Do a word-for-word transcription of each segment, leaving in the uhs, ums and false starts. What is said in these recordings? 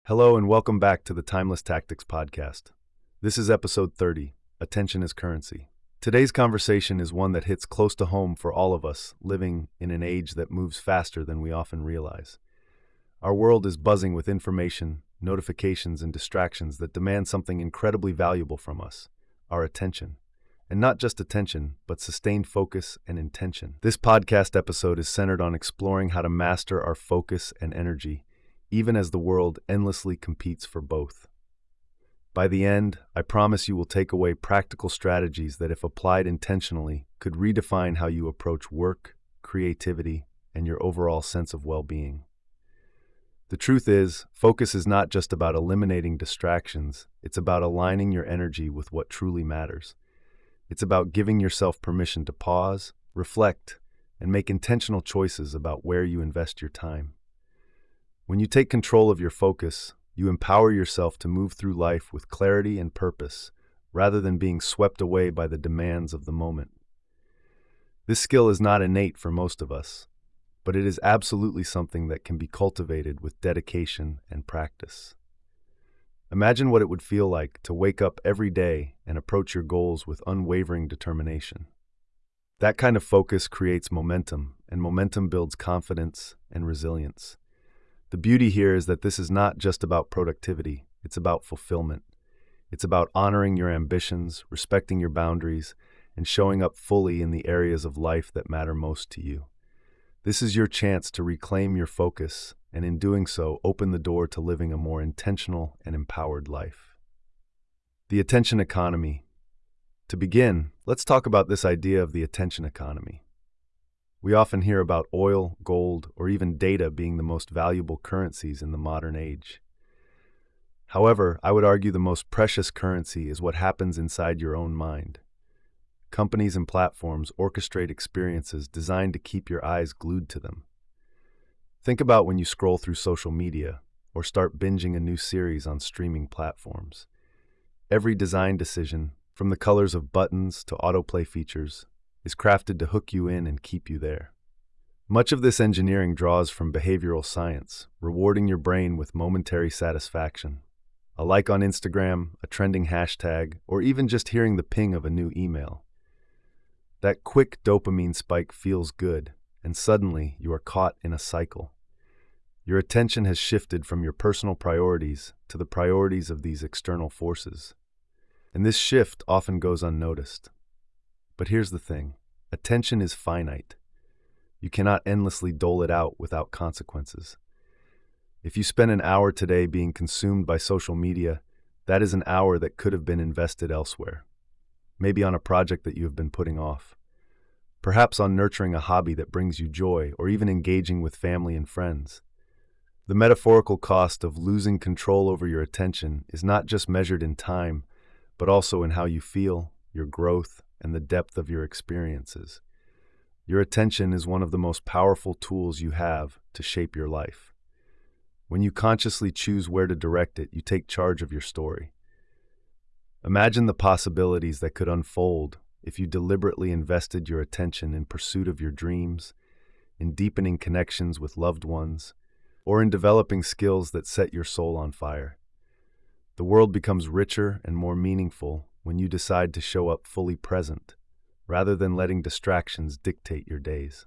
Hello and welcome back to the Timeless Tactics podcast. This is episode thirty, Attention as Currency. Today's conversation is one that hits close to home for all of us living in an age that moves faster than we often realize. Our world is buzzing with information, notifications, and distractions that demand something incredibly valuable from us, our attention. And not just attention, but sustained focus and intention. This podcast episode is centered on exploring how to master our focus and energy, even as the world endlessly competes for both. By the end, I promise you will take away practical strategies that, if applied intentionally, could redefine how you approach work, creativity, and your overall sense of well-being. The truth is, focus is not just about eliminating distractions, it's about aligning your energy with what truly matters. It's about giving yourself permission to pause, reflect, and make intentional choices about where you invest your time. When you take control of your focus, you empower yourself to move through life with clarity and purpose, rather than being swept away by the demands of the moment. This skill is not innate for most of us, but it is absolutely something that can be cultivated with dedication and practice. Imagine what it would feel like to wake up every day and approach your goals with unwavering determination. That kind of focus creates momentum, and momentum builds confidence and resilience. The beauty here is that this is not just about productivity, it's about fulfillment. It's about honoring your ambitions, respecting your boundaries, and showing up fully in the areas of life that matter most to you. This is your chance to reclaim your focus, and in doing so, open the door to living a more intentional and empowered life. The attention economy. To begin, let's talk about this idea of the attention economy. We often hear about oil, gold, or even data being the most valuable currencies in the modern age. However, I would argue the most precious currency is what happens inside your own mind. Companies and platforms orchestrate experiences designed to keep your eyes glued to them. Think about when you scroll through social media or start binging a new series on streaming platforms. Every design decision, from the colors of buttons to autoplay features, is crafted to hook you in and keep you there. Much of this engineering draws from behavioral science, rewarding your brain with momentary satisfaction. A like on Instagram, a trending hashtag, or even just hearing the ping of a new email. That quick dopamine spike feels good, and suddenly you are caught in a cycle. Your attention has shifted from your personal priorities to the priorities of these external forces. And this shift often goes unnoticed. But here's the thing. Attention is finite. You cannot endlessly dole it out without consequences. If you spend an hour today being consumed by social media, that is an hour that could have been invested elsewhere. Maybe on a project that you have been putting off. Perhaps on nurturing a hobby that brings you joy, or even engaging with family and friends. The metaphorical cost of losing control over your attention is not just measured in time, but also in how you feel, your growth, and the depth of your experiences. Your attention is one of the most powerful tools you have to shape your life. When you consciously choose where to direct it, you take charge of your story. Imagine the possibilities that could unfold if you deliberately invested your attention in pursuit of your dreams, in deepening connections with loved ones, or in developing skills that set your soul on fire. The world becomes richer and more meaningful when you decide to show up fully present, rather than letting distractions dictate your days.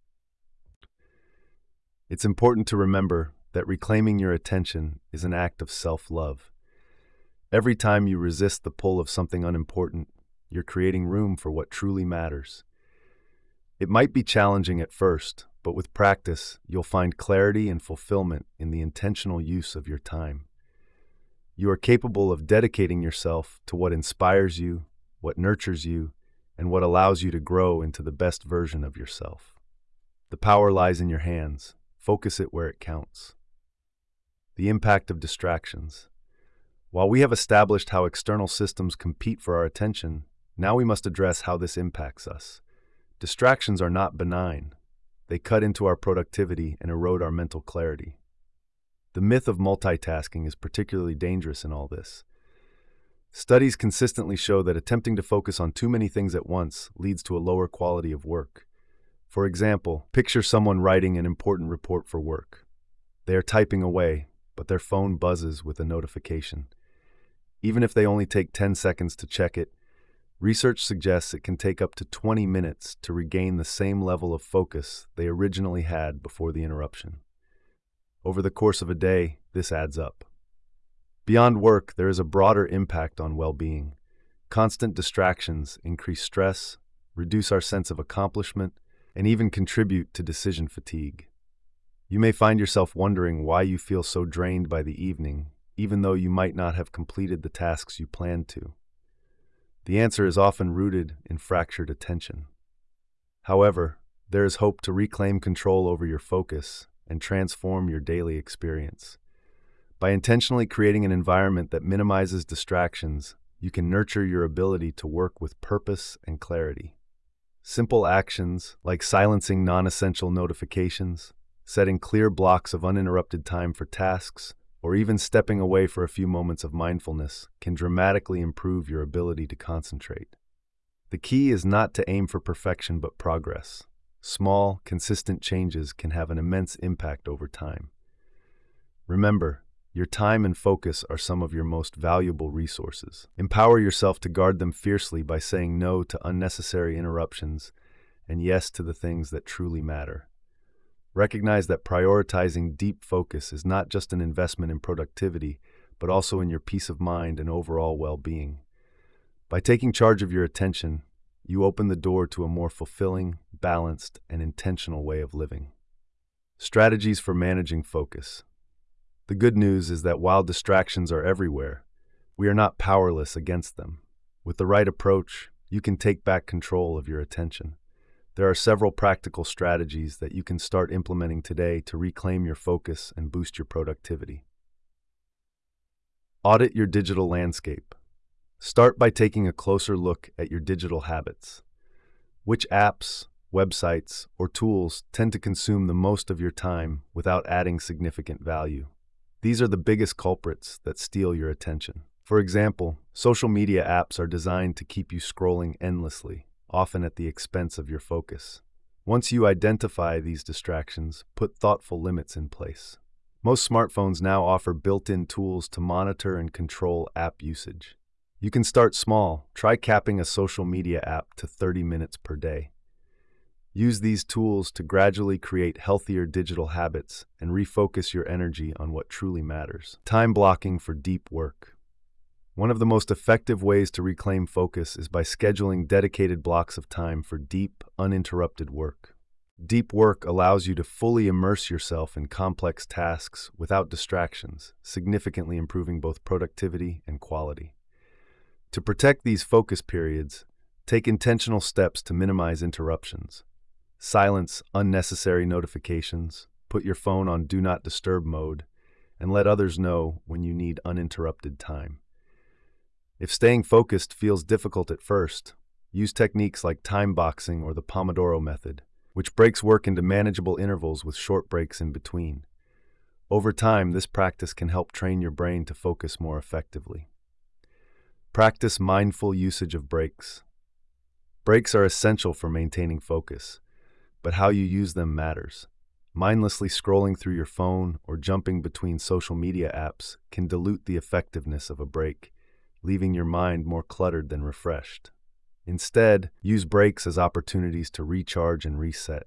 It's important to remember that reclaiming your attention is an act of self-love. Every time you resist the pull of something unimportant, you're creating room for what truly matters. It might be challenging at first, but with practice, you'll find clarity and fulfillment in the intentional use of your time. You are capable of dedicating yourself to what inspires you, what nurtures you, and what allows you to grow into the best version of yourself. The power lies in your hands. Focus it where it counts. The impact of distractions. While we have established how external systems compete for our attention, now we must address how this impacts us. Distractions are not benign. They cut into our productivity and erode our mental clarity. The myth of multitasking is particularly dangerous in all this. Studies consistently show that attempting to focus on too many things at once leads to a lower quality of work. For example, picture someone writing an important report for work. They are typing away, but their phone buzzes with a notification. Even if they only take ten seconds to check it, research suggests it can take up to twenty minutes to regain the same level of focus they originally had before the interruption. Over the course of a day, this adds up. Beyond work, there is a broader impact on well-being. Constant distractions increase stress, reduce our sense of accomplishment, and even contribute to decision fatigue. You may find yourself wondering why you feel so drained by the evening, even though you might not have completed the tasks you planned to. The answer is often rooted in fractured attention. However, there is hope to reclaim control over your focus and transform your daily experience. By intentionally creating an environment that minimizes distractions, you can nurture your ability to work with purpose and clarity. Simple actions like silencing non-essential notifications, setting clear blocks of uninterrupted time for tasks, or even stepping away for a few moments of mindfulness can dramatically improve your ability to concentrate. The key is not to aim for perfection but progress. Small, consistent changes can have an immense impact over time. Remember, your time and focus are some of your most valuable resources. Empower yourself to guard them fiercely by saying no to unnecessary interruptions and yes to the things that truly matter. Recognize that prioritizing deep focus is not just an investment in productivity, but also in your peace of mind and overall well-being. By taking charge of your attention, you open the door to a more fulfilling, balanced, and intentional way of living. Strategies for managing focus. The good news is that while distractions are everywhere, we are not powerless against them. With the right approach, you can take back control of your attention. There are several practical strategies that you can start implementing today to reclaim your focus and boost your productivity. Audit your digital landscape. Start by taking a closer look at your digital habits. Which apps, websites, or tools tend to consume the most of your time without adding significant value? These are the biggest culprits that steal your attention. For example, social media apps are designed to keep you scrolling endlessly, often at the expense of your focus. Once you identify these distractions, put thoughtful limits in place. Most smartphones now offer built-in tools to monitor and control app usage. You can start small. Try capping a social media app to thirty minutes per day. Use these tools to gradually create healthier digital habits and refocus your energy on what truly matters. Time blocking for deep work. One of the most effective ways to reclaim focus is by scheduling dedicated blocks of time for deep, uninterrupted work. Deep work allows you to fully immerse yourself in complex tasks without distractions, significantly improving both productivity and quality. To protect these focus periods, take intentional steps to minimize interruptions. Silence unnecessary notifications, put your phone on Do Not Disturb mode, and let others know when you need uninterrupted time. If staying focused feels difficult at first, use techniques like time boxing or the Pomodoro method, which breaks work into manageable intervals with short breaks in between. Over time, this practice can help train your brain to focus more effectively. Practice mindful usage of breaks. Breaks are essential for maintaining focus, but how you use them matters. Mindlessly scrolling through your phone or jumping between social media apps can dilute the effectiveness of a break, leaving your mind more cluttered than refreshed. Instead, use breaks as opportunities to recharge and reset.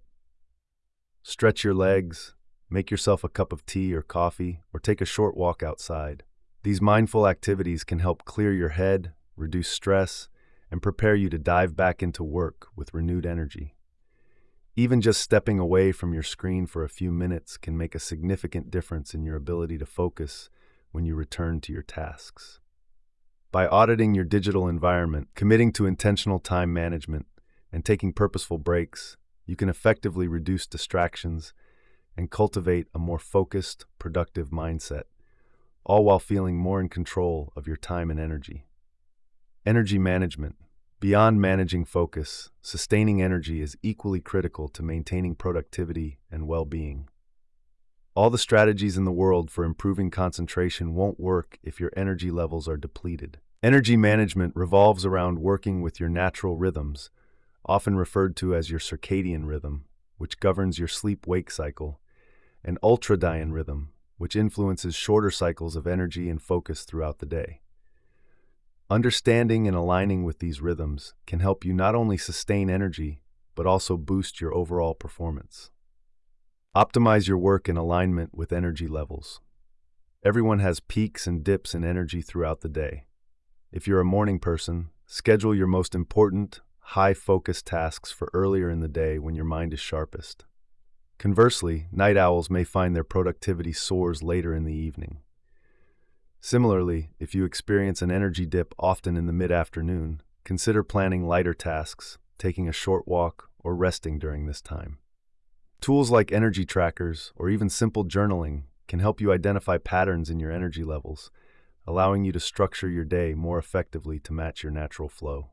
Stretch your legs, make yourself a cup of tea or coffee, or take a short walk outside. These mindful activities can help clear your head, reduce stress, and prepare you to dive back into work with renewed energy. Even just stepping away from your screen for a few minutes can make a significant difference in your ability to focus when you return to your tasks. By auditing your digital environment, committing to intentional time management, and taking purposeful breaks, you can effectively reduce distractions and cultivate a more focused, productive mindset, all while feeling more in control of your time and energy. Energy management. Beyond managing focus, sustaining energy is equally critical to maintaining productivity and well-being. All the strategies in the world for improving concentration won't work if your energy levels are depleted. Energy management revolves around working with your natural rhythms, often referred to as your circadian rhythm, which governs your sleep-wake cycle, and ultradian rhythm, which influences shorter cycles of energy and focus throughout the day. Understanding and aligning with these rhythms can help you not only sustain energy, but also boost your overall performance. Optimize your work in alignment with energy levels. Everyone has peaks and dips in energy throughout the day. If you're a morning person, schedule your most important, high-focus tasks for earlier in the day when your mind is sharpest. Conversely, night owls may find their productivity soars later in the evening. Similarly, if you experience an energy dip often in the mid-afternoon, consider planning lighter tasks, taking a short walk, or resting during this time. Tools like energy trackers or even simple journaling can help you identify patterns in your energy levels, allowing you to structure your day more effectively to match your natural flow.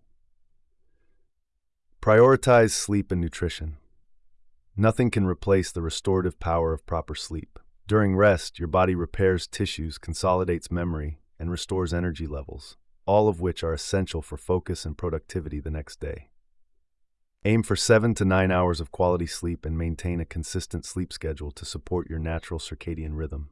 Prioritize sleep and nutrition. Nothing can replace the restorative power of proper sleep. During rest, your body repairs tissues, consolidates memory, and restores energy levels, all of which are essential for focus and productivity the next day. Aim for seven to nine hours of quality sleep and maintain a consistent sleep schedule to support your natural circadian rhythm.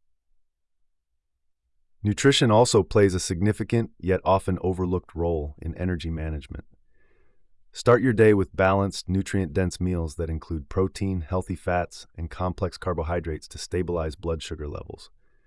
Nutrition also plays a significant yet often overlooked role in energy management. Start your day with balanced, nutrient-dense meals that include protein, healthy fats, and complex carbohydrates to stabilize blood sugar levels.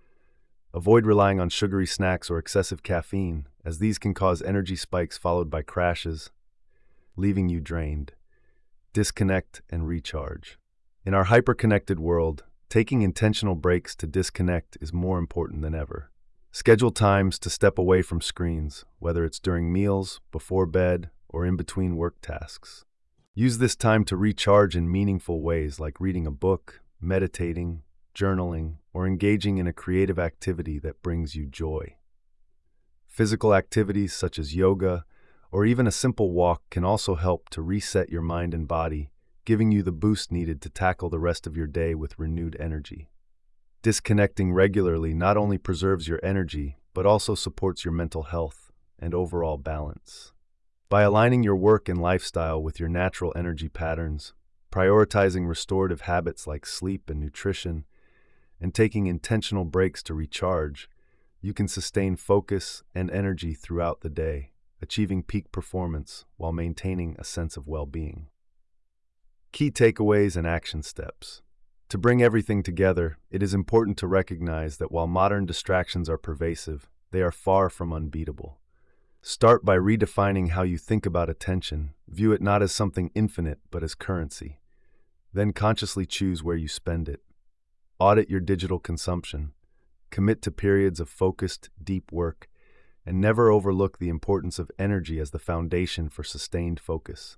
Avoid relying on sugary snacks or excessive caffeine, as these can cause energy spikes followed by crashes, leaving you drained. Disconnect and recharge. In our hyper-connected world, taking intentional breaks to disconnect is more important than ever. Schedule times to step away from screens, whether it's during meals, before bed, or in between work tasks. Use this time to recharge in meaningful ways like reading a book, meditating, journaling, or engaging in a creative activity that brings you joy. Physical activities such as yoga or even a simple walk can also help to reset your mind and body, giving you the boost needed to tackle the rest of your day with renewed energy. Disconnecting regularly not only preserves your energy, but also supports your mental health and overall balance. By aligning your work and lifestyle with your natural energy patterns, prioritizing restorative habits like sleep and nutrition, and taking intentional breaks to recharge, you can sustain focus and energy throughout the day, achieving peak performance while maintaining a sense of well-being. Key takeaways and action steps. To bring everything together, it is important to recognize that while modern distractions are pervasive, they are far from unbeatable. Start by redefining how you think about attention. View it not as something infinite, but as currency. Then consciously choose where you spend it. Audit your digital consumption. Commit to periods of focused, deep work, and never overlook the importance of energy as the foundation for sustained focus.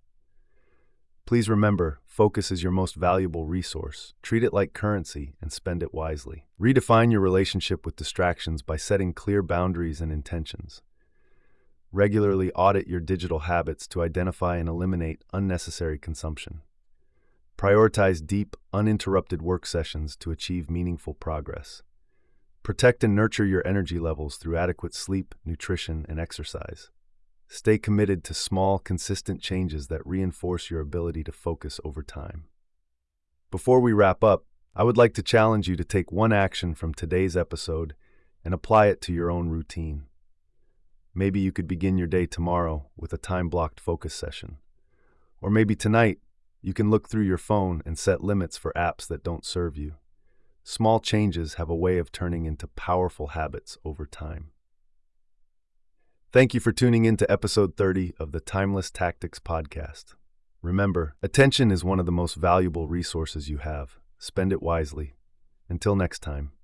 Please remember, focus is your most valuable resource. Treat it like currency and spend it wisely. Redefine your relationship with distractions by setting clear boundaries and intentions. Regularly audit your digital habits to identify and eliminate unnecessary consumption. Prioritize deep, uninterrupted work sessions to achieve meaningful progress. Protect and nurture your energy levels through adequate sleep, nutrition, and exercise. Stay committed to small, consistent changes that reinforce your ability to focus over time. Before we wrap up, I would like to challenge you to take one action from today's episode and apply it to your own routine. Maybe you could begin your day tomorrow with a time-blocked focus session. Or maybe tonight, you can look through your phone and set limits for apps that don't serve you. Small changes have a way of turning into powerful habits over time. Thank you for tuning in to episode thirty of the Timeless Tactics podcast. Remember, attention is one of the most valuable resources you have. Spend it wisely. Until next time.